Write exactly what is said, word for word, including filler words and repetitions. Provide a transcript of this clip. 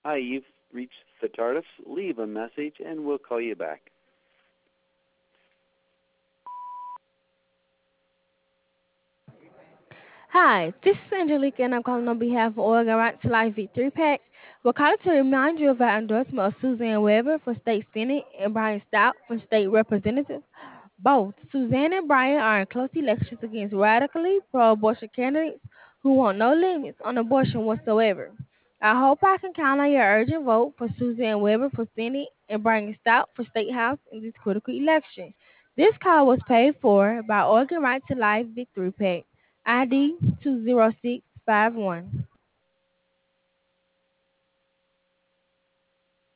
Hi, you've reached the TARDIS. Leave a message and we'll call you back. Hi, this is Angelique, and I'm calling on behalf of Oregon Right to Life Victory Pack. We're calling to remind you of our endorsement of Suzanne Weber for State Senate and Brian Stout for State Representative. Both Suzanne and Brian are in close elections against radically pro-abortion candidates who want no limits on abortion whatsoever. I hope I can count on your urgent vote for Suzanne Weber for Senate and Brian Stout for State House in this critical election. This call was paid for by Oregon Right to Life Victory Pack. I D two zero six five one.